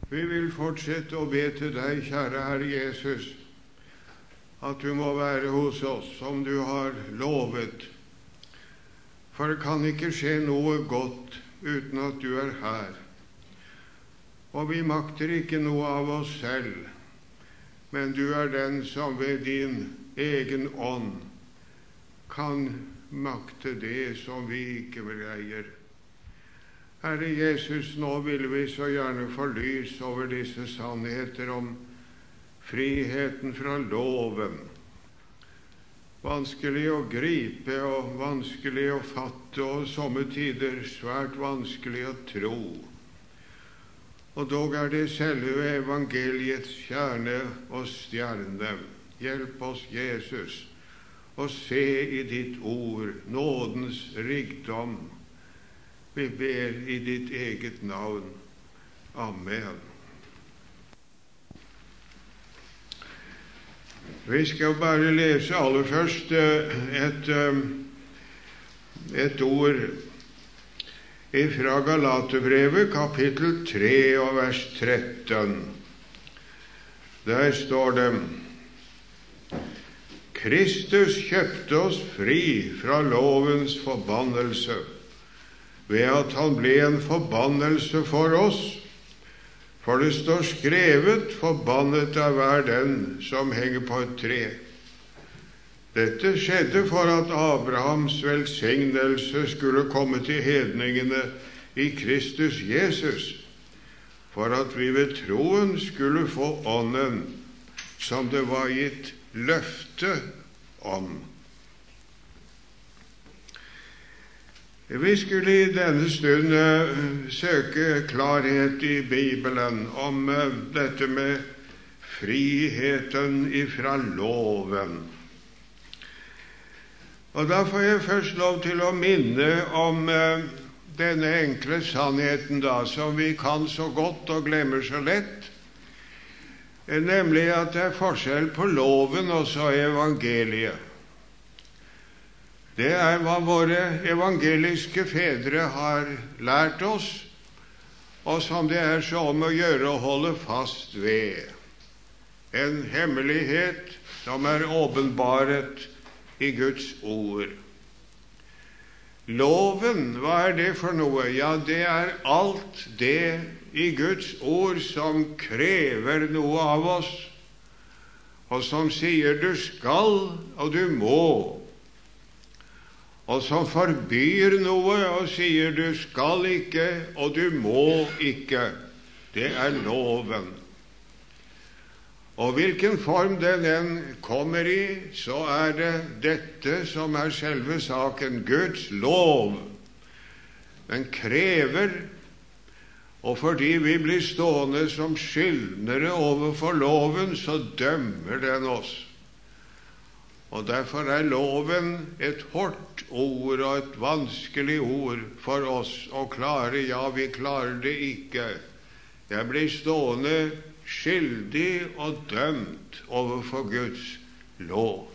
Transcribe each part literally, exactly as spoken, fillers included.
Vi vil fortsette å be til deg, kjære Herre Jesus, at du må være hos oss som du har lovet. For det kan ikke skje noe godt uten at du er her. Og vi makter ikke noe av oss selv, men du er den som ved din egen ånd kan makte det som vi ikke greier. Herre Jesus, nå vil vi så gjerne få lys over disse sannheter om friheten fra loven. Vanskelig å gripe og vanskelig å fatte, og somme tider svært vanskelig å tro. Og dog er det selve evangeliets kjerne og stjerne. Hjelp oss, Jesus, å se i ditt ord nådens rikdom. Vi ber i ditt eget navn. Amen. Vi skal bare lese aller først et, et ord fra Galaterbrevet, kapittel tre og vers tretten. Der står det: Kristus kjøpte oss fri fra lovens forbannelse, ved at han ble en forbannelse for oss. For det står skrevet: forbannet er hver den som henger på et tre. Dette skjedde for at Abrahams velsignelse skulle komme til hedningene i Kristus Jesus, for at vi ved troen skulle få ånden som det var gitt løfte om. Vi skulle i denne stund uh, søke klarhet i Bibelen om uh, dette med friheten ifra loven. Og da får jeg først lov til å minne om uh, denne enkle sannheten da, som vi kan så godt og glemmer så lett, nemlig at det er forskjell på loven og så evangeliet. Det er hva våre evangeliske fedre har lært oss, og som det er så om å gjøre å holde fast ved. En hemmelighet som er åpenbaret i Guds ord. Loven, hva er det for noe? Ja, det er alt det i Guds ord som krever noe av oss, og som sier du skal og du må, og som forbyr noe og sier du skal ikke og du må ikke. Det er loven. Og hvilken form den enn kommer i, så er det dette som er selve saken, Guds lov. Den krever, og fordi vi blir stående som skyldnere overfor loven, så dømmer den oss. Og derfor er loven et hårdt ord og et vanskelig ord for oss å klare. Ja, vi klarer det ikke. Jeg blir stående skyldig og dømt overfor Guds lov.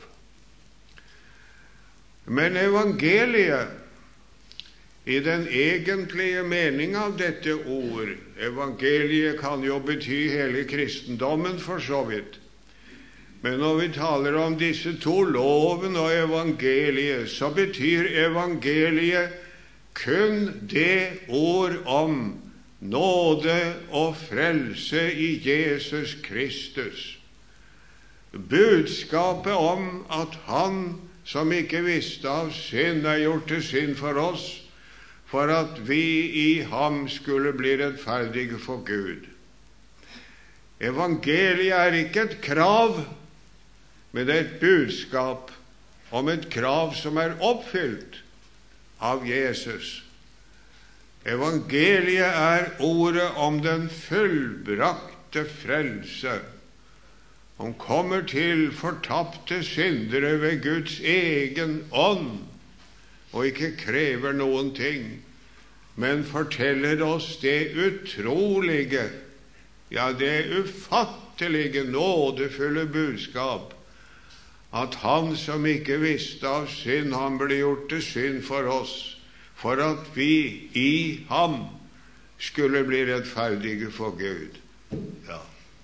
Men evangeliet, i den egentlige mening av dette ord, evangeliet kan jo bety hele kristendommen for så vidt, men når vi taler om disse to, loven og evangeliet, så betyr evangeliet kun det ord om nåde og frelse i Jesus Kristus. Budskapet om at han som ikke visste av synd, er gjort til synd for oss, for at vi i ham skulle bli rettferdige for Gud. Evangeliet er ikke et krav, men det er et budskap om et krav som er oppfylt av Jesus. Evangeliet er ordet om den fullbrakte frelse, som kommer til fortapte syndere ved Guds egen ånd, og ikke krever noen ting, men forteller oss det utrolige, ja, det ufattelige, nådefulle budskap, at han som ikke visste av synd, han ble gjort til synd for oss, for at vi i ham skulle bli rettferdige for Gud. Ja.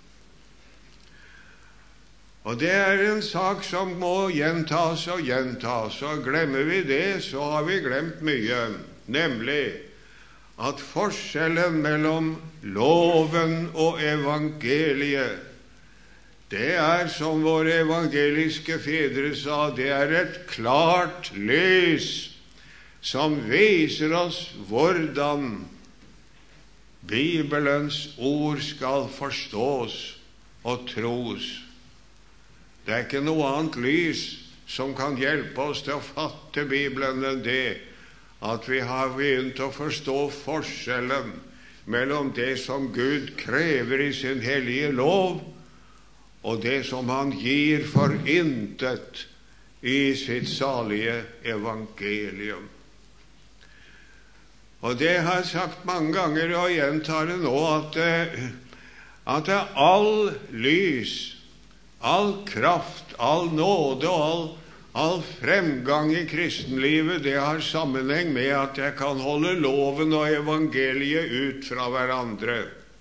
Og det er en sak som må gjentas og gjentas, og glemmer vi det, så har vi glemt mye, nemlig at forskjellen mellom loven og evangeliet, det er, som våre evangeliske fedre sa, det er et klart lys som viser oss hvordan Bibelens ord skal forstås og tros. Det er ikke noe annet lys som kan hjelpe oss til å fatte Bibelen enn det at vi har begynt å forstå forskjellen mellom det som Gud krever i sin hellige lov, og det som han gir for intet i sitt salige evangelium. Og det har jeg sagt mange ganger, og gjentar det nå, at, at det er all lys, all kraft, all nåde og all, all fremgang i kristenlivet, det har sammenheng med at jeg kan holde loven og evangeliet ut fra hverandre.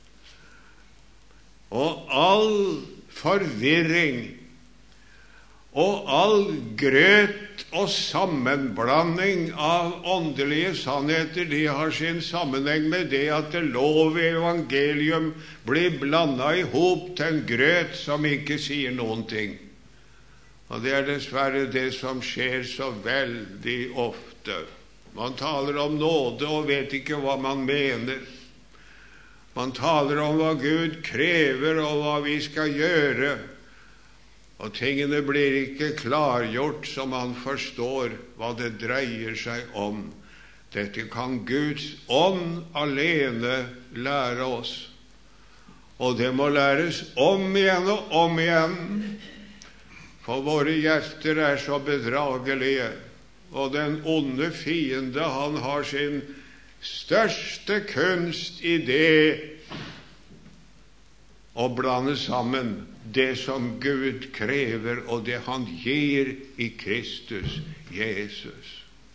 Og all forvirring og all grøt og sammenblanding av åndelige sannheter, de har sin sammenheng med det at det lov og evangelium blir blandet i hop til en grøt som ikke sier noen ting. Og det er dessverre det som skjer så veldig ofte. Man taler om nåde og vet ikke hva man mener. Man taler om hva Gud krever og hva vi skal gjøre, og tingene blir ikke klargjort så man forstår hva det dreier seg om. Dette kan Guds ånd alene lære oss, og det må læres om igjen og om igjen, for våre hjerter er så bedragelige, og den onde fiende, han har sin største kunst i det å blande sammen det som Gud krever og det han gir i Kristus Jesus.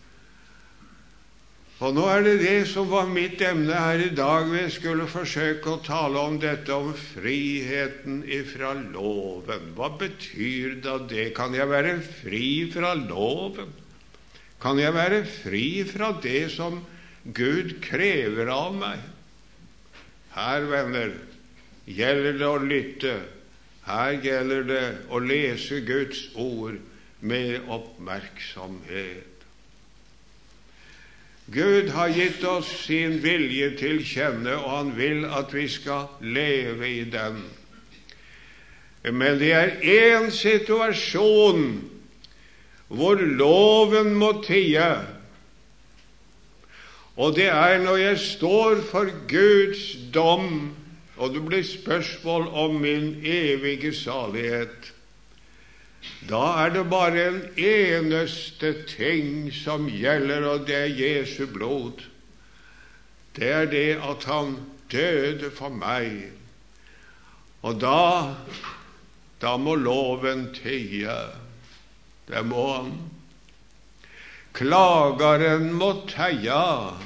Og nå er det det som var mitt emne her i dag. Vi skulle forsøke å tale om dette, om friheten ifra loven. Hva betyr da det? Kan jeg være fri fra loven? Kan jeg være fri fra det som Gud krever av meg? Her, venner, gjelder det å lytte. Her gjelder det å lese Guds ord med oppmerksomhet. Gud har gitt oss sin vilje til kjenne, og han vil at vi skal leve i den. Men det er en situasjon hvor loven må tie, og det er når jeg står for Guds dom, og det blir spørsmål om min evige salighet. Da er det bare en eneste ting som gjelder, og det er Jesu blod. Det er det at han døde for meg. Og da, da må loven tie. Det må han. Klageren må teie.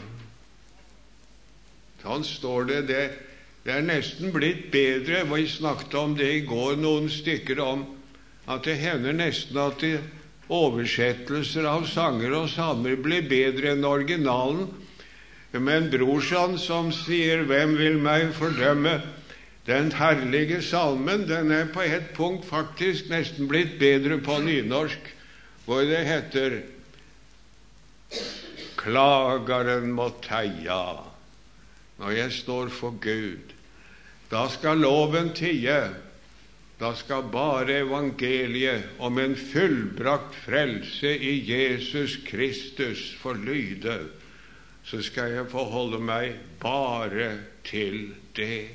Sånn står det det. Det er nesten blitt bedre. Vi snakket om det i går, noen stykker om at det hender nesten at de oversettelser av sanger og salmer blir bedre enn originalen. Men Brorson som sier, hvem vil meg fordømme? Den herlige salmen, den er på et punkt faktisk nesten blitt bedre på nynorsk, hvor det heter klageren må teia. Når jeg står for Gud, da skal loven tie. Da skal bare evangeliet om en fullbrakt frelse i Jesus Kristus få lyde. Så skal jeg forholde meg bare til det.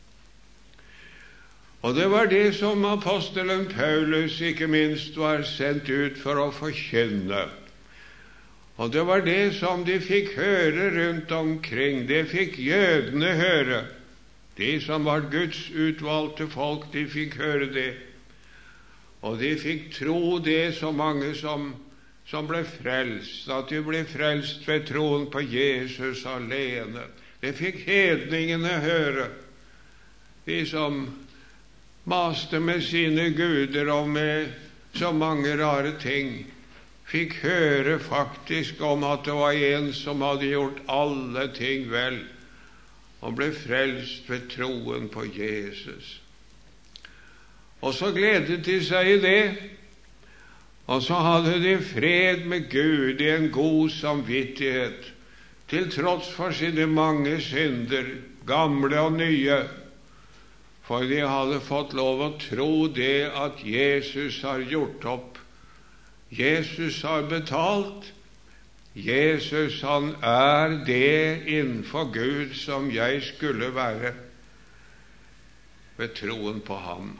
Og det var det som apostelen Paulus ikke minst var sendt ut for å forkynne. Og det var det som de fikk høre rundt omkring. Det fikk jødene høre. De som var Guds utvalgte folk, de fikk høre det. Og de fikk tro det, så mange som, som ble frelst, at de ble frelst ved troen på Jesus alene. Det fikk hedningene høre. de som maste med sine guder og med så mange rare ting, fikk høre faktisk om at det var en som hadde gjort alle ting vel, og ble frelst ved troen på Jesus. Og så gledet de seg i det, og så hadde de fred med Gud i en god samvittighet, til tross for sine mange synder, gamle og nye, for de hadde fått lov å tro det at Jesus har gjort opp. Jesus har betalt. Jesus, han er det innenfor Gud som jeg skulle være ved troen på ham.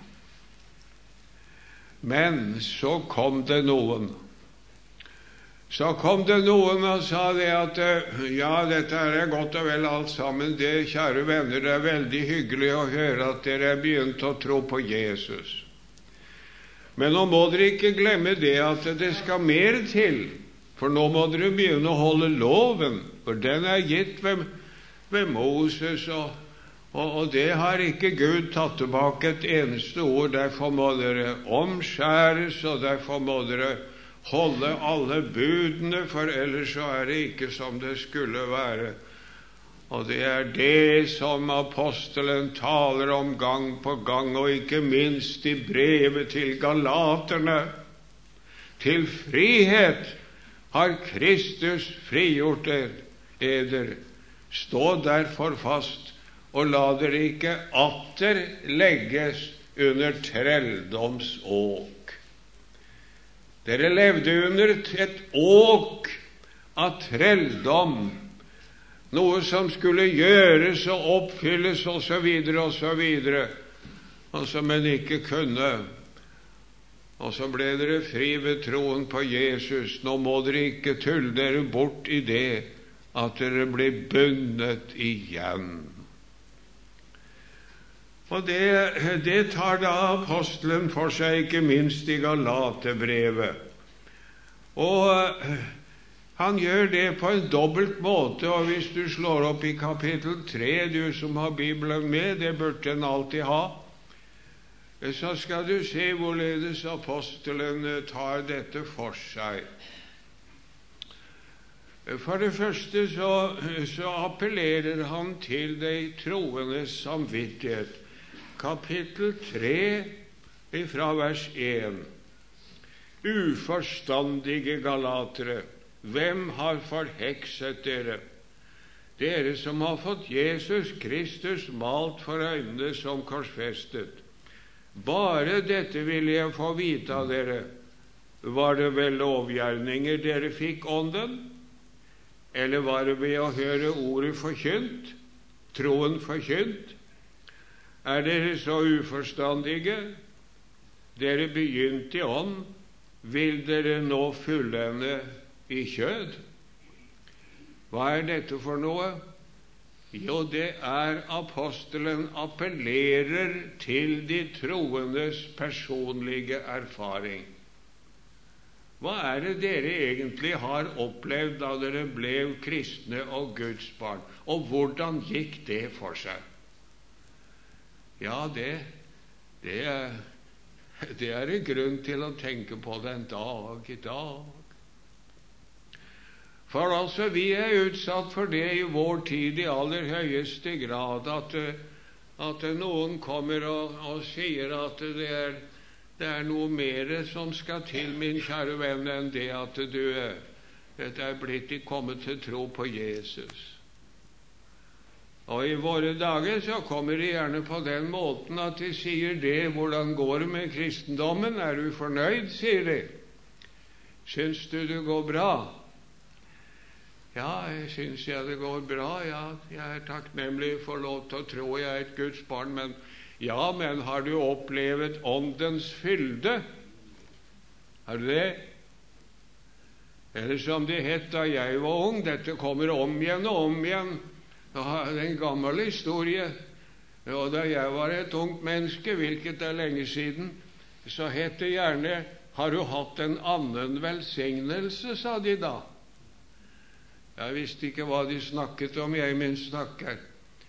Men så kom det noen. Så kom det noen og sa det at ja, dette er godt og vel alt sammen. Det, kjære venner, det er veldig hyggelig å høre at dere er begynt å tro på Jesus. Men nå må dere ikke glemme det at det skal mer til. For nå må dere begynne å holde loven, for den er gitt ved, ved Moses, og, og, og det har ikke Gud tatt tilbake et eneste ord. Derfor må dere omskjæres, og derfor må dere holde alle budene, for ellers så er det ikke som det skulle være. Og det er det som apostelen taler om gang på gang, og ikke minst i brevet til galaterne. Til frihet har Kristus frigjort eder. Stå derfor fast, og la dere ikke atter legges under trelldoms åk. Dere levde under et åk av trelldom, noe som skulle gjøres og oppfylles og så videre og så videre, og som en ikke kunne. Og så ble dere fri ved troen på Jesus. Nå må dere ikke tulle dere bort i det at dere blir bundet igjen. Og det, det tar da apostelen for seg, ikke minst i Galaterbrevet. Og han gjør det på en dobbelt måte, og hvis du slår opp i kapittel tre, du som har Bibelen med, det burde en alltid ha, så skal du se hvorledes apostelen tar dette for seg. For det første så, så appellerer han til de troendes samvittighet. Kapittel tre fra vers én. Uforstandige galatere, hvem har forhekset dere? Dere som har fått Jesus Kristus malt for øynene som korsfestet. Bare dette ville jeg få vite av dere. Var det ved lovgjerninger dere fikk ånden? Eller var det ved å høre ordet forkynt, troen forkynt? Er dere så uforstandige? Dere begynte i ånd, vil dere nå fullende i kjød? Hva er dette for noe? Jo, det er apostelen appellerer til de troendes personlige erfaring. Hva er det dere egentlig har opplevd da dere ble kristne og Guds barn? Og hvordan gikk det for seg? Ja, det, det, er, det er en grunn til å tenke på den dag i dag. For altså, vi er utsatt for det i vår tid i aller høyeste grad, at, at noen kommer og, og sier at det er, det er noe mer som skal til, min kjære venn, enn det at du er blitt kommet til tro på Jesus. Og i våre dager så kommer de gjerne på den måten at de sier det, hvordan går det med kristendommen? Er du fornøyd, sier de. Syns du det går bra? Ja, jeg syns jeg det går bra, ja. Jeg er takknemlig for lov til å tro jeg er et Guds barn, men ja, men har du opplevd åndens fylde? Har du det? Eller som det het da jeg var ung, dette kommer om igjen og om igjen. Det er en gammel historie. Og da jeg var et ungt menneske, hvilket er lenge siden, så het det gjerne, har du hatt en annen velsignelse, sa de da. Jeg visste ikke hva de snakket om, jeg min snakker.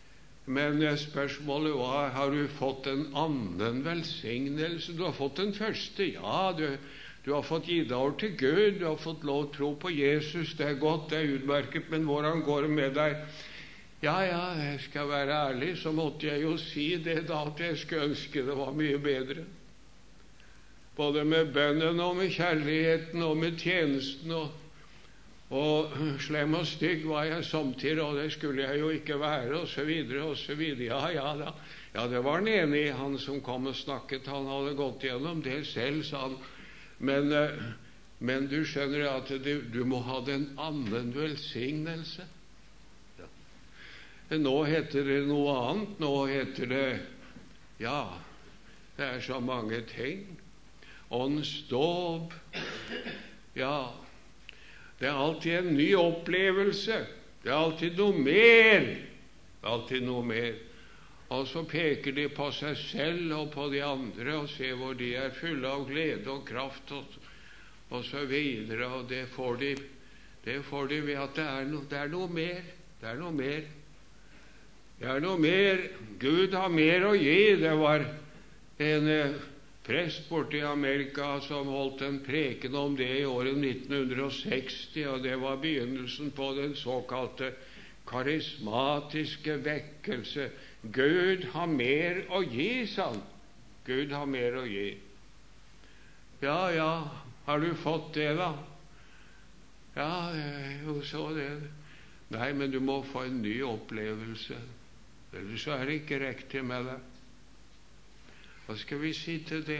Men spørsmålet var, har du fått en annen velsignelse? Du har fått den første, ja, du, du har fått gitt deg over til Gud, du har fått lov å tro på Jesus, det er godt, det er utmerket, men hvordan går det med deg? Ja, ja, jeg skal være ærlig, så måtte jeg jo si det da, at jeg skulle ønske det var mye bedre. Både med bønnen og med kjærligheten og med tjenesten, og, og slem og stygg var jeg samtidig, og det skulle jeg jo ikke være, og så videre, og så videre. Ja, ja, da. Ja, det var han enig i, han som kom og snakket, han hadde gått gjennom det selv, sa han. Men, men du skjønner at du, du må ha den annen velsignelse. Ja. Nå heter det noe annet, nå heter det, ja, det er så mange ting. Åndsdåp, ja, det er alltid en ny opplevelse, det er alltid noe mer, alltid noe mer. Og så peker de på seg selv og på de andre og ser hvor de er fulle av glede og kraft og, og så videre, og det får de, det får de ved at det er, no, det er noe mer, det er noe mer. Det er noe mer, Gud har mer å gi. Det var en prest borte i Amerika som holdt en preken om det i året nitten seksti, og det var begynnelsen på den såkalte karismatiske vekkelse. Gud har mer å gi, sa han. Gud har mer å gi. Ja, ja, har du fått det da? Ja, jo, så det. Nei, men du må få en ny opplevelse, ellers så er det ikke riktig med det. Hva skal vi si til det?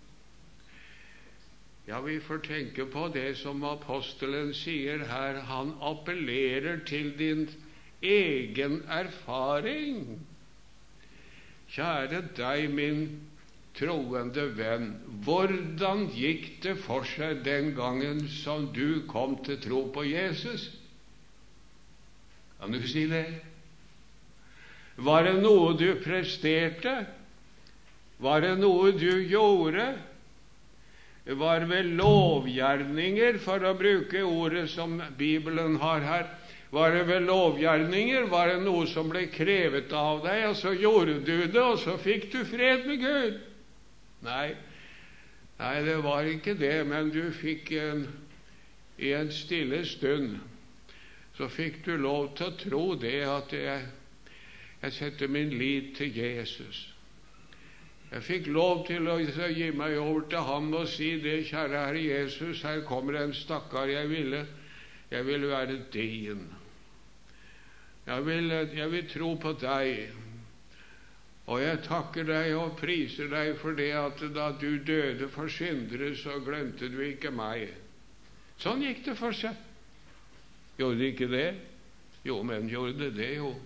Ja, vi får tenke på det som apostelen sier her. Han appellerer til din egen erfaring. Kjære deg, min troende venn, hvordan gikk det for seg den gangen som du kom til tro på Jesus? Kan du si det? Var det noe du presterte? Var det noe du gjorde? Var det vel lovgjerninger, for å bruke ordet som Bibelen har her? Var det vel lovgjerninger? Var det noe som ble krevet av deg, og så gjorde du det, og så fikk du fred med Gud? Nei, nei, det var ikke det, men du fikk en, i en stille stund, så fikk du lov til å tro det, at jeg, jeg setter min lit til Jesus. Jeg fikk lov til å gi meg over til ham og si det, kjære Herre Jesus, her kommer en stakkar, jeg ville, jeg vil være din. Jeg vil, jeg vil tro på deg, og jeg takker deg og priser deg for det at da du døde for syndere, så glemte du ikke meg. Sånn gikk det for seg. Gjorde det ikke det? Jo, men gjorde det det, jo.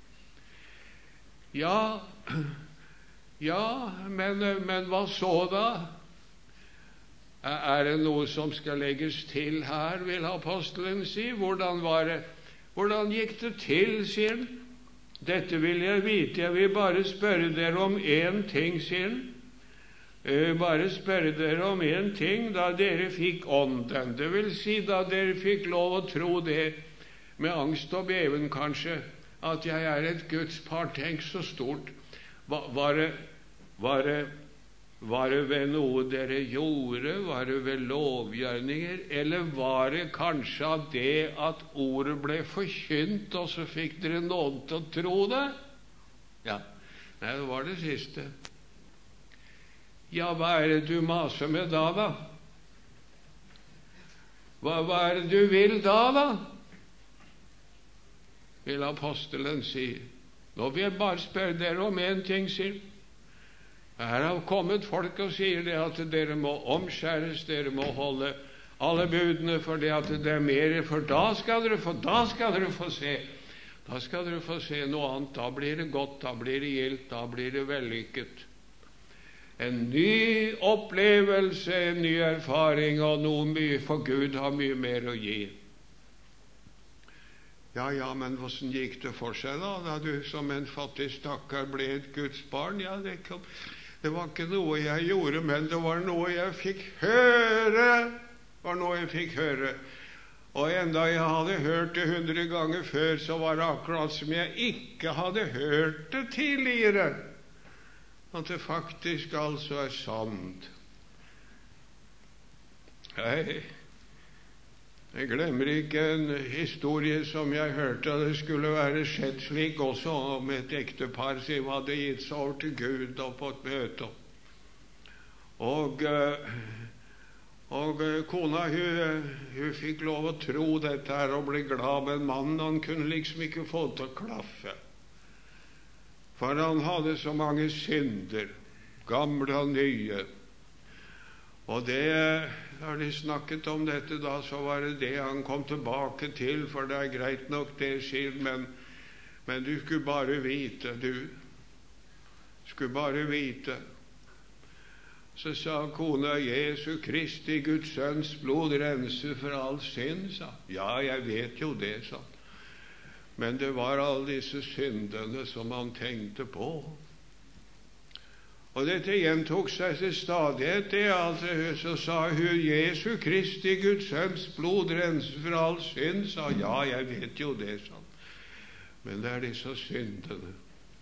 Ja, Ja, men, men hva så da? Er det noe som skal legges til her, vil apostelen si? Hvordan var det? Hvordan gikk det til, sier han? Dette vil jeg vite, jeg vil bare spørre dere om én ting, sier han. Eh, bare spørre dere om én ting, da dere fikk ånden. Det vil si, da dere fikk lov å tro det, med angst og beven kanskje, at jeg er et Guds par. Tenk så stort. Var det, var, det, var det ved noe dere gjorde? Var det ved lovgjerninger? Eller var det kanskje av det at ordet ble forkynt, og så fikk dere nåde til å tro det? Ja, nei, det var det siste. Ja, hva er det du maser med da, da? Hva, hva er det du vil da, da? Vil apostelen si. Nå vil jeg bare spørre dere om en ting, sier. Her har kommet folk og sier det at dere må omskjæres, dere må holde alle budene for det at det er mer, for da skal dere få, da skal dere få se. Da skal dere få se noe annet, da blir det godt, da blir det gildt, da blir det vellykket. En ny opplevelse, en ny erfaring, og noe mye, for Gud har mye mer å gi. Ja, ja, men hvordan gikk det for seg da, da du som en fattig stakkar ble et Guds barn? Ja, det, kom, det var ikke noe jeg gjorde, men det var noe jeg fikk høre. Det var noe jeg fikk høre. Og enda jeg hadde hørt det hundre ganger før, så var det akkurat som jeg ikke hadde hørt det tidligere. At det faktisk altså er sant. Jeg, jeg glemmer ikke en historie som jeg hørte. Det skulle være skjedd slik også om et ektepar som hadde gitt seg over til Gud og på et møte. Og, og kona hun, hun fikk lov å tro dette her og bli glad, men mannen han kunne liksom ikke få til å klaffe. For han hadde så mange synder, gamle og nye. Og det, da de snakket om dette da, så var det det han kom tilbake til, for det er greit nok det, sier, men, men du skulle bare vite, du skulle bare vite. Så sa kona, Jesu Kristi, Guds sønns blod renser for all synd, sa. Ja, jeg vet jo det, sa. Men det var alle disse syndene som han tenkte på. Og dette gjentok seg til stadighet. Det altså, så sa hun, Jesu Kristi, Guds sønns blod renser for all synd, sa. Ja, jeg vet jo det, sa. Men det er disse syndene.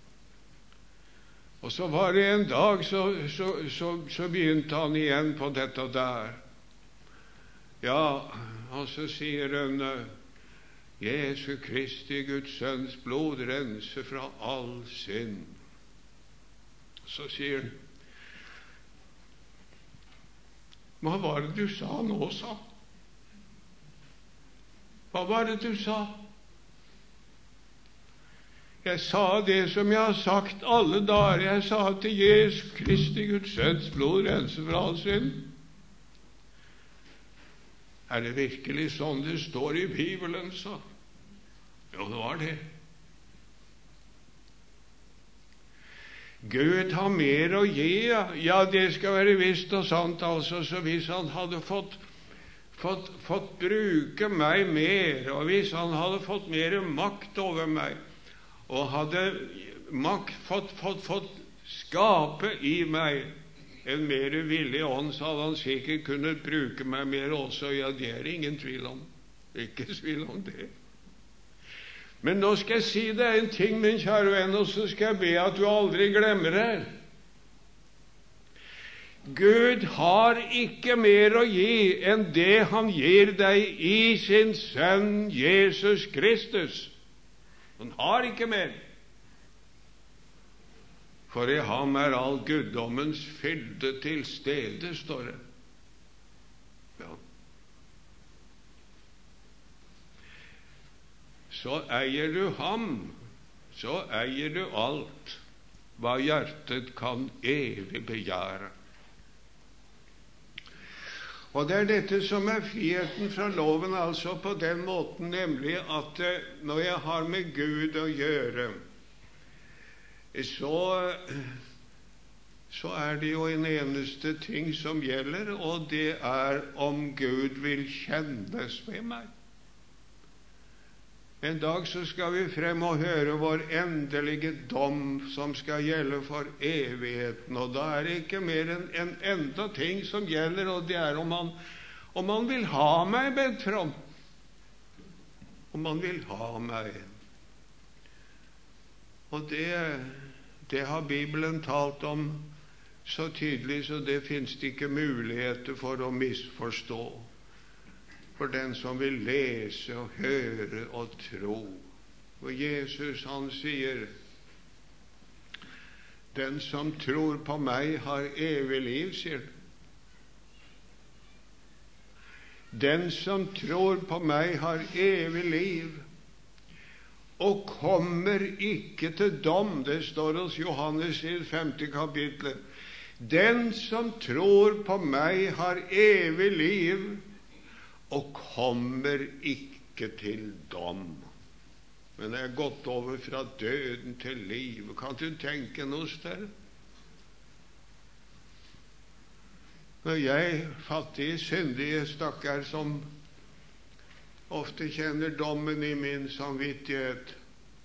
Og så var det en dag, så, så, så, så begynte han igjen på dette der. Ja, og så sier hun, Jesu Kristi, Guds sønns blod renser fra all synd. Så sier han, hva var det du sa nå, sa? Hva var det du sa? Jeg sa det som jeg har sagt alle dager. Jeg sa til Jesu Kristi, Guds sønns blod renser fra all synd. Er det virkelig sånn det står i Bibelen, sa? Jo, det var det. Gud har mer å gi, ja, det skal være visst og sant, altså, så hvis han hadde fått, fått, fått bruke meg mer, og hvis han hadde fått mer makt over meg, og hadde makt fått, fått, fått skape i meg en mer villig ånd, så hadde han sikkert kunnet bruke meg mer også, ja, det er ingen tvil om, ikke tvil om det. Men nå skal jeg si deg en ting, min kjære venn, og så skal jeg be at du aldri glemmer det. Gud har ikke mer å gi enn det han gir deg i sin sønn Jesus Kristus. Han har ikke mer. For i ham er all guddommens fylde til stede, står det. Ja. Så eier du ham, så eier du alt hva hjertet kan evig begjære. Og det er dette som er friheten fra loven, altså på den måten, nemlig at når jeg har med Gud å gjøre, så, så er det jo en eneste ting som gjelder, og det er om Gud vil kjennes ved meg. En dag så skal vi frem og høre vår endelige dom som skal gjelde for evigheten, og da er det ikke mer enn en enda ting som gjelder, og det er om han, om han vil ha meg, bedt fram. Om han vil ha meg. Og det, det har Bibelen talt om så tydelig, så det finnes det ikke muligheter for å misforstå. For den som vil lese og høre og tro. Og Jesus, han sier, den som tror på meg har evig liv, sier han. Den som tror på meg har evig liv, og kommer ikke til dom. Det står hos Johannes i det femte kapitlet. Den som tror på meg har evig liv, og kommer ikke til dom. Men jeg er gått over fra døden til liv. Kan du tenke noe større? Når jeg, fattige, syndige stakkar, som ofte kjenner dommen i min samvittighet,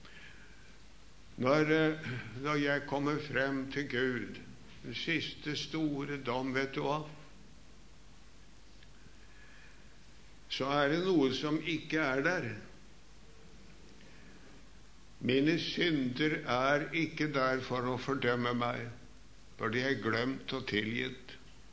når, når jeg kommer frem til Gud, den siste store dom, vet du hva? så er det noe som ikke er der. Mine synder er ikke der for å fordømme meg, for de er glemt og tilgitt.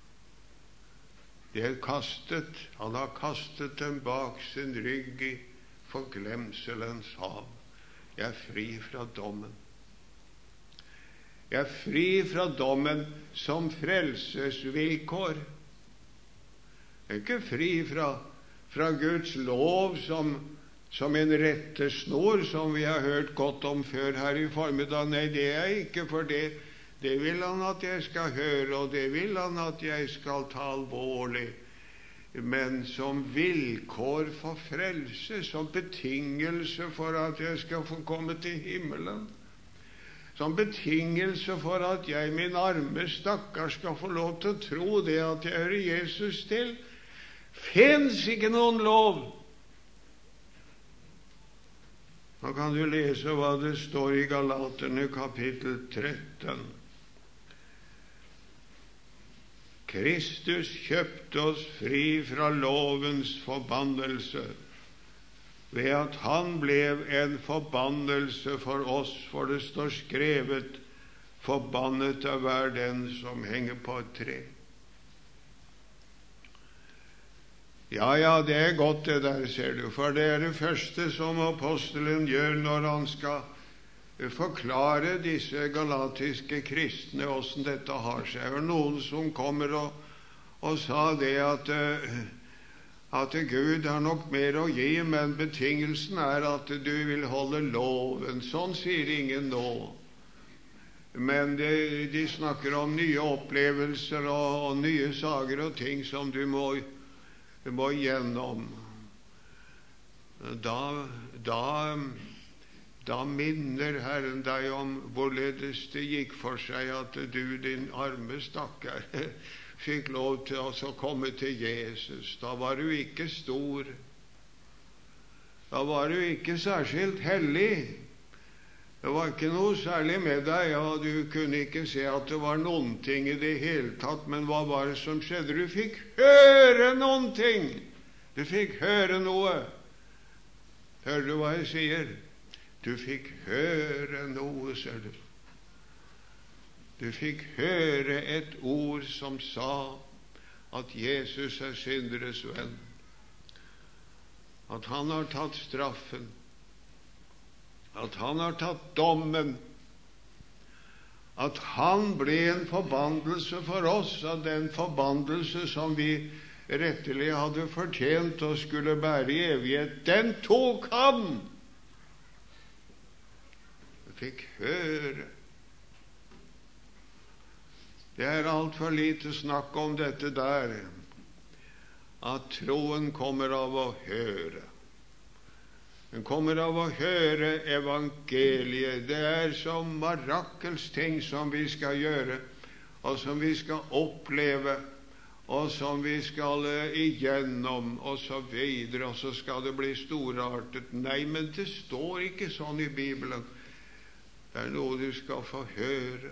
De er kastet, han har kastet dem bak sin rygg i forglemselens hav. Jeg er fri fra dommen. Jeg er fri fra dommen som frelsesvilkår. Jeg er ikke fri fra, fra Guds lov som, som en rettesnor, som vi har hørt godt om før her i formiddag. Nei, det er ikke, for det. Det vil han at jeg skal høre, og det vil han at jeg skal ta alvorlig. Men som vilkår for frelse, som betingelse for at jeg skal få komme til himmelen, som betingelse for at jeg, min arme stakkar, skal få lov til å tro det at jeg hører Jesus til, finnes ikke noen lov. Nå kan du lese hva det står i Galaterne kapittel tretten. Kristus kjøpte oss fri fra lovens forbannelse ved at han ble en forbannelse for oss, for det står skrevet: forbannet er hver den som henger på et tre. Ja, ja, det er godt det der, ser du, for det er det første som apostelen gjør når han skal forklare disse galatiske kristne hvordan dette har seg. Og noen som kommer og, og sa det at, at Gud har nok mer å gi, men betingelsen er at du vil holde loven. Sånn sier ingen nå. Men de, de snakker om nye opplevelser og, og nye saker og ting som du må, du må gjennom. Da, da Da minner Herren deg om hvorledes det gikk for seg at du, din arme stakkar, fikk lov til å komme til Jesus. Da var du ikke stor. Da var du ikke særskilt hellig. Det var ikke noe særlig med deg, og du kunne ikke se at det var noen ting i det hele tatt. Men hva var det som skjedde? Du fikk høre noen ting. Du fikk høre noe. Hører du hva jeg sier? Du fikk høre noe, ser du. Du fikk høre et ord som sa at Jesus er synderes venn, at han har tatt straffen, at han har tatt dommen, at han ble en forbannelse for oss, av den forbannelse som vi rettelig hadde fortjent og skulle bære i evighet. Den tok han. Fikk høre. Det er alt for lite snakk om dette der, at troen kommer av å høre. Den kommer av å høre evangeliet. Det er som mirakels ting som vi skal gjøre, og som vi skal oppleve, og som vi skal igjennom, og så videre, og så skal det bli storartet. Nei, men det står ikke sånn i Bibelen. Det er noe du skal få høre.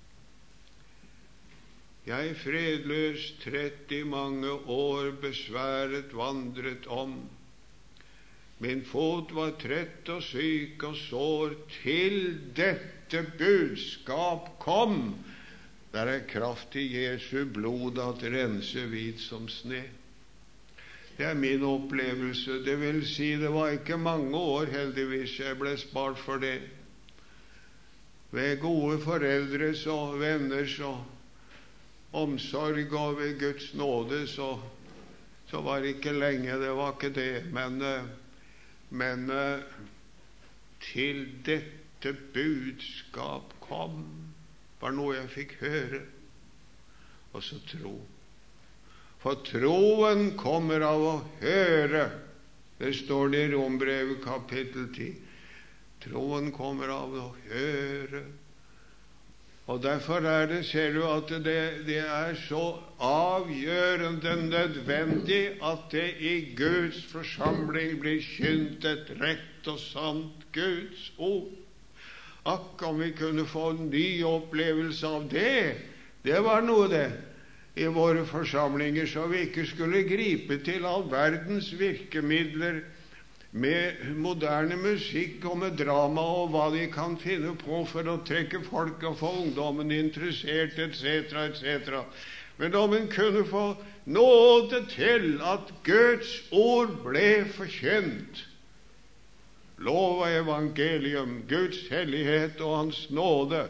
Jeg fredløs tretti mange år besværet vandret om. Min fot var trett og syk og sår, til dette budskap kom. Der er kraft i Jesu blod at rense hvit som sne. Det er min opplevelse. Det vil si, det var ikke mange år, heldigvis, jeg ble spart for det. Ved gode foreldres og venners og omsorg, og ved Guds nåde, så, så var det ikke lenge, det var ikke det. Men, men til dette budskap kom, var noe jeg fikk høre, og så tro. For troen kommer av å høre. Det står det i Rombrevet kapittel ti. Troen kommer av å høre. Og derfor er det, ser du, at det, det er så avgjørende nødvendig at det i Guds forsamling blir kynt et rett og sant Guds ord. Akk om vi kunne få en ny opplevelse av det. Det var noe det. i våre forsamlinger, så vi ikke skulle gripe til all verdens virkemidler med moderne musikk og med drama og hva de kan finne på for å trekke folk og få ungdommen interessert, et cetera, et cetera. Men om en kunne få nåde til at Guds ord ble forkynt, lov og evangelium, Guds hellighet og Hans nåde,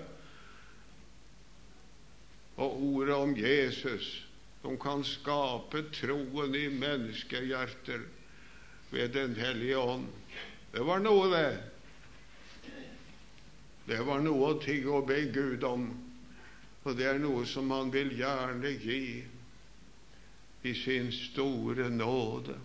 og ordet om Jesus, som kan skape troen i menneskehjerter ved Den hellige ånd. Det var noe, det. Det var noe å tigge og be Gud om, og det er noe som han vil gjerne gi i sin store nåde.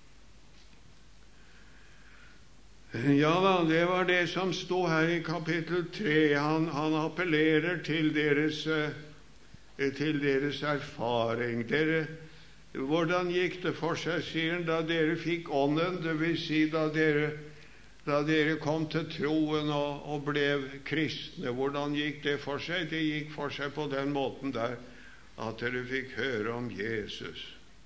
Ja da, det var det som stod her i kapittel tre. Han, han appellerer til deres til deres erfaring. Dere, hvordan gikk det for seg, sier han, da dere fikk ånden, det vil si da dere, da dere kom til troen og, og ble kristne? Hvordan gikk det for seg? Det gikk for seg på den måten der at dere fikk høre om Jesus.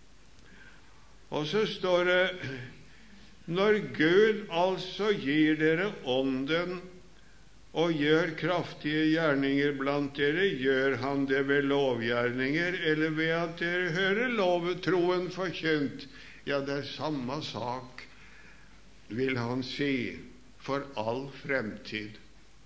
Og så står det, når Gud altså gir dere ånden og gjør kraftige gjerninger blant dere, gjør han det ved lovgjerninger, eller ved at dere hører lovetroen forkynt? Ja, det er samme sak, vil han si, for all fremtid.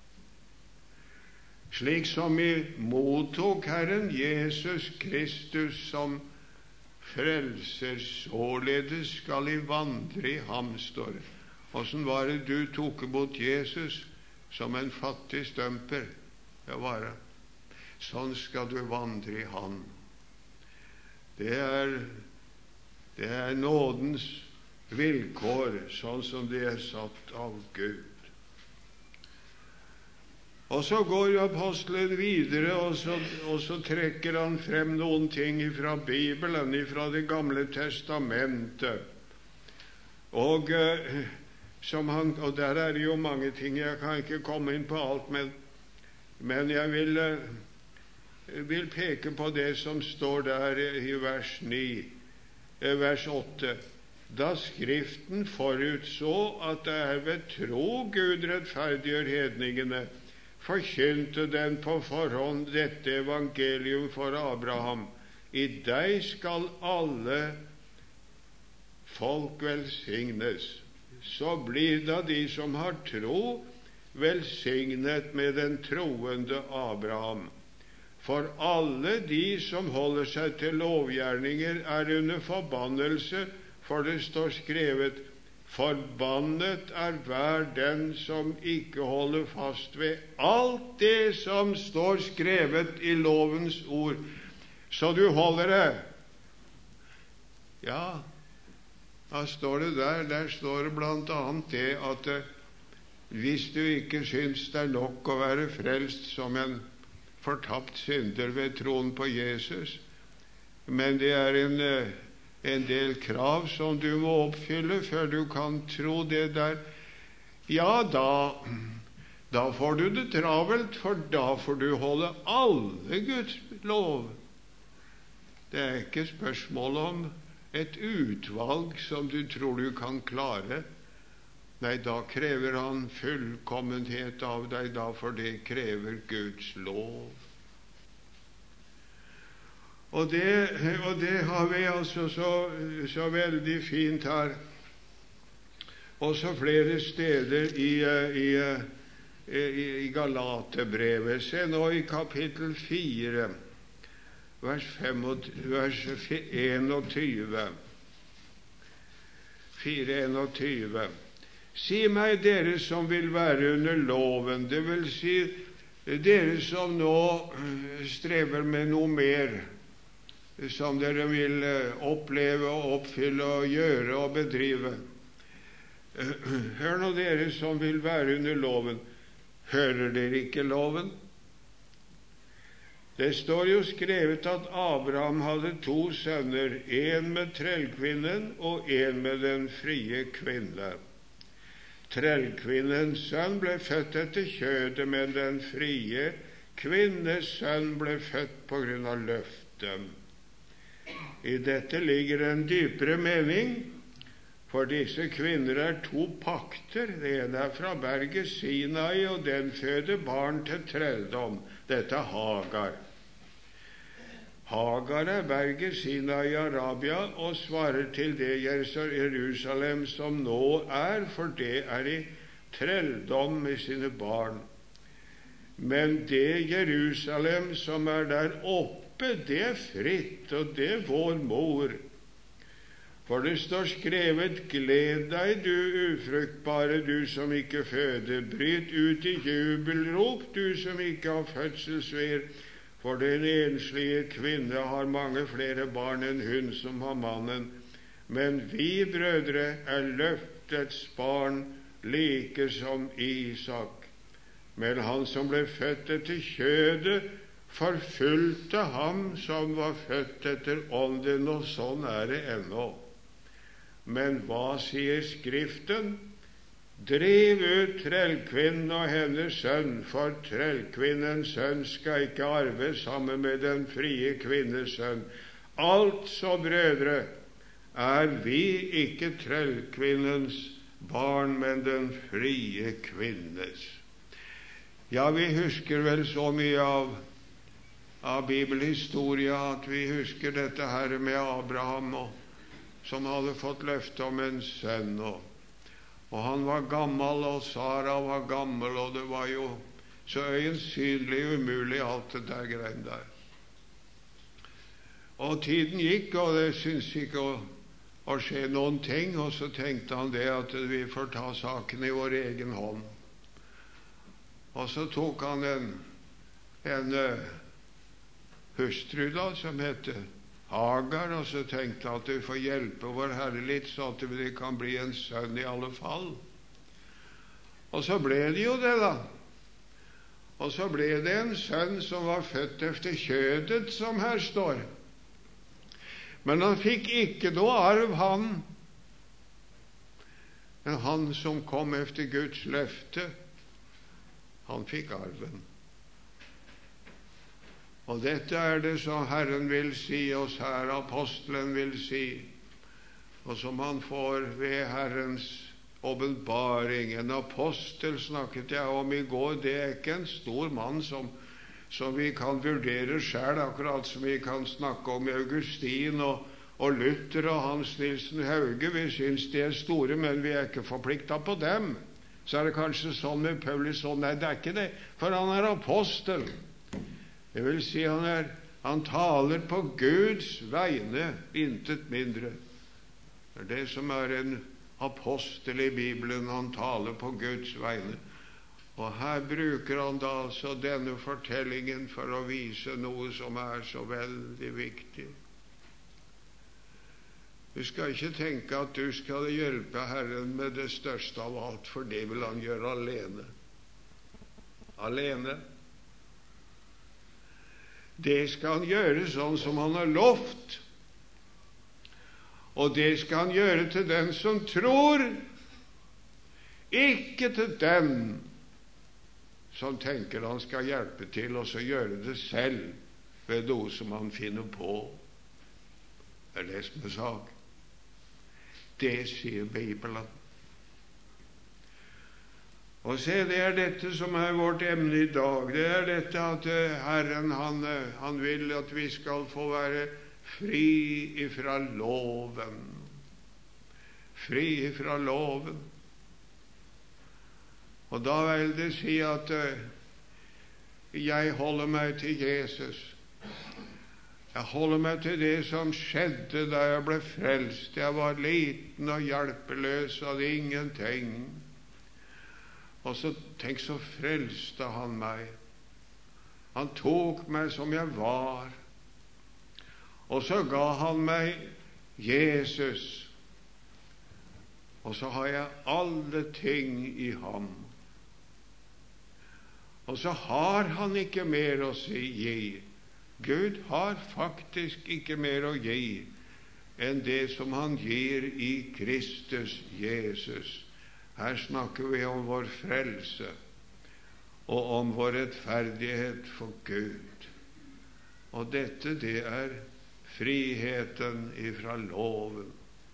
Slik som vi mottok Herren Jesus Kristus som frelser, således skal I vandre i ham, står det. Hvordan var det du tok imot Jesus? Som en fattig stømper. Ja, bare. Sånn skal du vandre i Han. Det er, det er nådens vilkår, sånn som det er satt av Gud. Og så går apostelen videre, og så, og så trekker han frem noen ting fra Bibelen, fra Det gamle testamentet. Og eh, Som han, og der er det jo mange ting, jeg kan ikke komme inn på alt, men, men jeg vil, vil peke på det som står der i vers ni, vers åtte. Da Skriften forutså at det er ved tro Gud rettferdiggjør hedningene, forkynte den på forhånd dette evangelium for Abraham. I deg skal alle folk velsignes. Så blir da de som har tro, velsignet med den troende Abraham. For alle de som holder seg til lovgjerninger, er under forbannelse, for det står skrevet, forbannet er hver den som ikke holder fast ved alt det som står skrevet i lovens ord. Så du holder det? Ja, da står det der, der står det blant annet det at eh, hvis du ikke syns det er nok å være frelst som en fortapt synder ved troen på Jesus, men det er en, eh, en del krav som du må oppfylle før du kan tro det der, ja, da, da får du det travelt, for da får du holde alle Guds lov. Det er ikke spørsmål om et utvalg som du tror du kan klare. Nei, da krever han fullkommenhet av deg, da, for det krever Guds lov. Og det, og det har vi altså så, så veldig fint her. Også flere steder i, i, i, i Galaterbrevet. Se nå i kapittel fire. Vers, vers enogtyve. fire enogtyve. Si meg, dere som vil være under loven, det vil si dere som nå strever med noe mer, som dere vil oppleve og oppfylle og gjøre og bedrive. Hør nå, dere som vil være under loven. Hører dere ikke loven? Det står jo skrevet at Abraham hadde to sønner, en med trellkvinnen og en med den frie kvinne. Trellkvinnens sønn ble født etter kjødet, men den frie kvinnes sønn ble født på grunn av løftet. I dette ligger en dypere mening, for disse kvinner er to pakter. Det ene er fra berget Sinai, og den føder barn til trelldom. Dette er Hagar. Hagar er berget Sinai i Arabia og svarer til det Jerusalem som nå er, for det er i trelldom med sine barn. Men det Jerusalem som er der oppe, det er fritt, og det er vår mor. For det står skrevet: gled deg, du ufruktbare, du som ikke føder. Bryt ut i jubelrop, du som ikke har fødselsvir. For den enslige kvinne har mange flere barn enn hun som har mannen. Men vi, brødre, er løftets barn, like som Isak. Men han som ble født etter kjødet, forfulgte ham som var født etter ånden, og sånn er det ennå. Men hva sier Skriften? Driv ut trellkvinnen og hennes sønn, for trellkvinnens sønn skal ikke arve sammen med den frie kvinnes sønn. Altså, brødre, er vi ikke trellkvinnens barn, men den frie kvinnes. Ja, vi husker vel så mye av, av bibelhistoria at vi husker dette her med Abraham, og, som hadde fått løfte om en sønn, og, og han var gammel, og Sara var gammel, og det var jo så øyensynlig umulig alt det der greien der. Og tiden gikk, og det syntes ikke å, å skje noen ting, og så tenkte han det at vi får ta saken i vår egen hånd. Og så tok han en, en uh, hustru da, som heter Hagar, og så tenkte han at vi får hjelpe vår Herre litt, så at det kan bli en sønn i alle fall. Og så ble det jo det, da. Og så ble det en sønn som var født efter kjødet, som her står. Men han fikk ikke noe arv, han. Men han som kom efter Guds løfte, han fikk arven. Og dette er det som Herren vil si oss her, apostelen vil si, og som han får ved Herrens åpenbaring. En apostel snakket jeg om i går. Det er ikke en stor mann som, som vi kan vurdere selv, akkurat som vi kan snakke om Augustin og, og Luther og Hans Nilsen Hauge. Vi synes de er store, men vi er ikke forpliktet på dem. Så er det kanskje sånn med Paulus, sånn, nei, det er ikke det, for han er apostel. Det vil si, han, er, han taler på Guds vegne, intet mindre. Det er det som er en apostel i Bibelen, han taler på Guds vegne. Og her bruker han da altså denne fortellingen for å vise noe som er så veldig viktig. Du skal ikke tenke at du skal hjelpe Herren med det største av alt, for det vil han gjøre alene. Alene. Det skal han gjøre sånn som han har lovt. Og det skal han gjøre til den som tror, ikke til den som tenker han skal hjelpe til, og så gjøre det selv ved noe som han finner på. Det er det som er sak. Det sier Bibelen. Og se, det er dette som er vårt emne i dag. Det er dette at Herren, han, han vil at vi skal få være fri ifra loven. Fri ifra loven. Og da vil det si at uh, jeg holder meg til Jesus. Jeg holder meg til det som skjedde da jeg ble frelst. Jeg var liten og hjelpeløs, hadde ingenting. Og så, tenk, så frelste han meg. Han tok meg som jeg var. Og så ga han meg Jesus. Og så har jeg alle ting i ham. Og så har han ikke mer å si, gi. Gud har faktisk ikke mer å gi enn det som han gir i Kristus Jesus. Her snakker vi om vår frelse og om vår rettferdighet for Gud. Og dette, det er friheten ifra loven.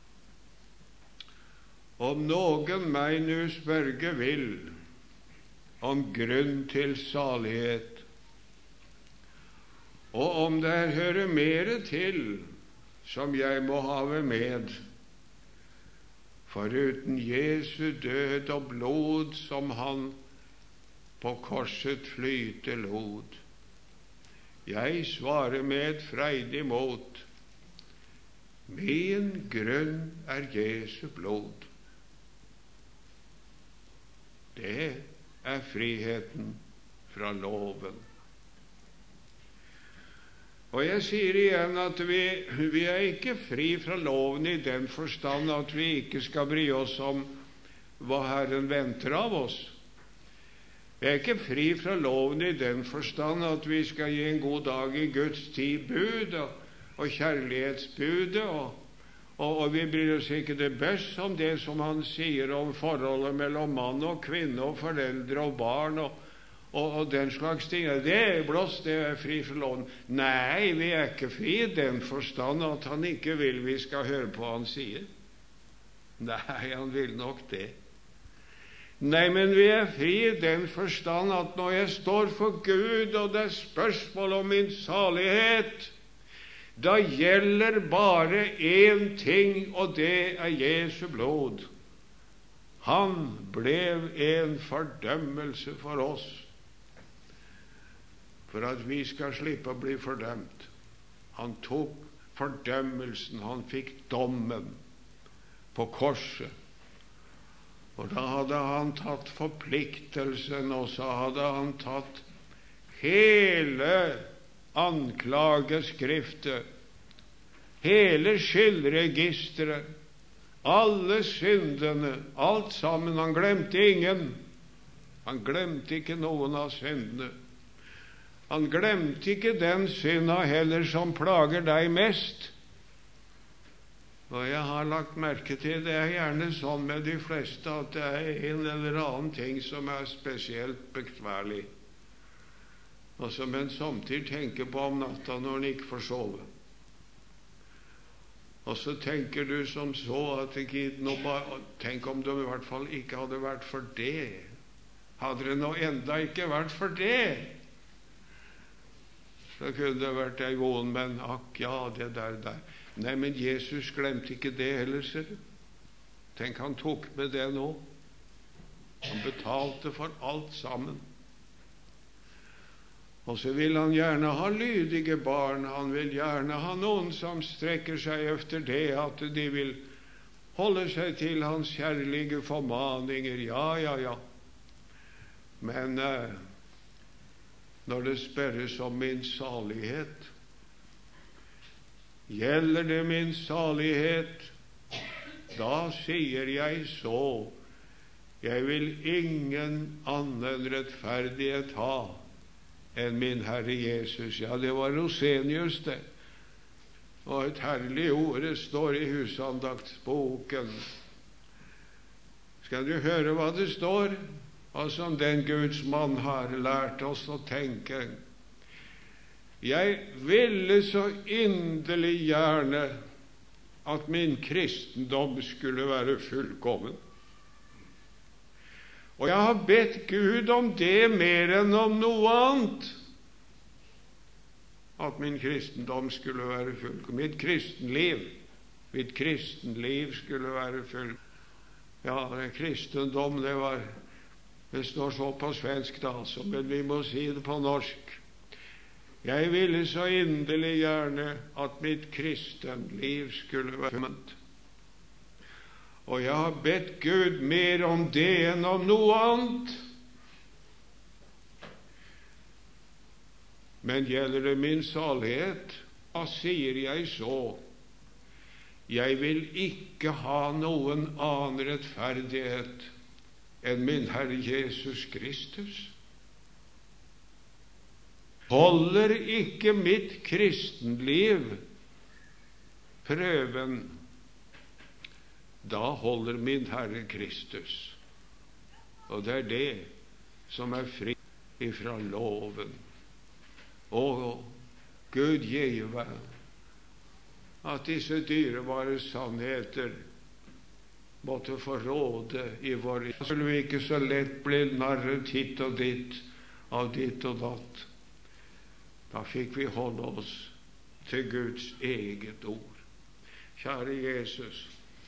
Om noen meg nu spørge vil om grunn til salighet, og om der hører mere til som jeg må have med, foruten Jesu død og blod som han på korset flyte lod. Jeg svarer med et freidig mot, min grunn er Jesu blod. Det er friheten fra loven. Og jeg sier igjen at vi, vi er ikke fri fra loven i den forstand at vi ikke skal bry oss om hva Herren venter av oss. Vi er ikke fri fra loven i den forstand at vi skal gi en god dag i Guds tid bud og, og kjærlighetsbudet, og, og, og vi bryr oss ikke det best om det som han sier om forholdet mellom mann og kvinne og foreldre og barn og, og, og den slags ting. Det er blåst, det er fri fra loven. Nei, vi er ikke fri i den forstand at han ikke vil vi skal høre på hva han sier. Nei, han vil nok det. Nei, men vi er fri i den forstand at når jeg står for Gud, og det er spørsmål om min salighet, da gjelder bare én ting, og det er Jesu blod. Han blev en fordømmelse for oss, for at vi skal slippe å bli fordømt. Han tok fordømmelsen, han fikk dommen på korset. Og da hadde han tatt forpliktelsen, og så hadde han tatt hele anklageskriftet, hele skyldregisteret, alle syndene, alt sammen. Han glemte ingen. Han glemte ikke noen av syndene. Han glemte ikke den synda heller som plager deg mest. Og jeg har lagt merke til, det er gjerne sånn med de fleste, at det er en eller annen ting som er spesielt bekværlig, og som en samtidig tenker på om natta når en ikke får sove. Og så tenker du som så at ikke, nå bare, tenk om det i hvert fall ikke hadde vært for det. Hadde det nå enda ikke vært for det, så kunne det vært ei vond, men akk ja, det der der. Nei, men Jesus glemte ikke det heller, ser du. Tenk, han tok med det nå. Han betalte for alt sammen. Og så vil han gjerne ha lydige barn. Han vil gjerne ha noen som strekker seg efter det, at de vil holde seg til hans kjærlige formaninger. Ja, ja, ja. Men eh, når det spørres om min salighet, gjelder det min salighet, da sier jeg så, jeg vil ingen annen rettferdighet ha enn min Herre Jesus. Ja, det var Rosenius det. Og et herlig ord, det står i husandaktsboken. Skal du høre hva det står, og som den Guds mann har lært oss å tenke? Jeg ville så inderlig gjerne at min kristendom skulle være fullkommen. Og jeg har bedt Gud om det mer enn om noe annet. At min kristendom skulle være fullkommen. Mitt kristenliv, mitt kristenliv skulle være fullkommen. Ja, kristendom, det var, det står så på svensk da, altså, men vi må si det på norsk. Jeg ville så inderlig gjerne at mitt kristenliv skulle være fullkomment. Og jeg har bedt Gud mer om det enn om noe annet. Men gjelder det min salighet, da sier jeg så, jeg vil ikke ha noen annen rettferdighet enn min Herre Jesus Kristus. Holder ikke mitt kristenliv prøven, da holder min Herre Kristus. Og det er det som er fri ifra loven. Og Gud give at disse dyrebare sannheter måtte få råde i vår liv. Så skulle vi ikke så lett bli narret hit og dit av ditt og datt. Da fikk vi holde oss til Guds eget ord. Kjære Jesus,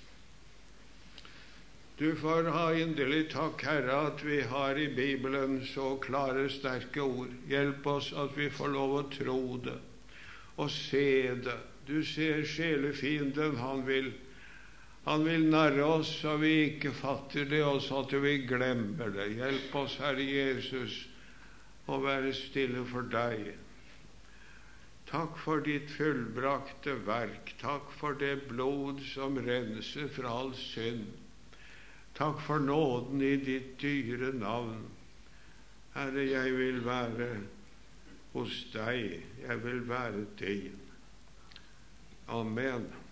du får ha inderlig takk, Herre, at vi har i Bibelen så klare, sterke ord. Hjelp oss at vi får lov å tro det og se det. Du ser sjelefienden, han vil Han vil narre oss så vi ikke fatter det, og så at vi glemmer det. Hjelp oss, Herre Jesus, å være stille for deg. Takk for ditt fullbrakte verk. Takk for det blod som renser fra all synd. Takk for nåden i ditt dyre navn. Herre, jeg vil være hos deg. Jeg vil være din. Amen.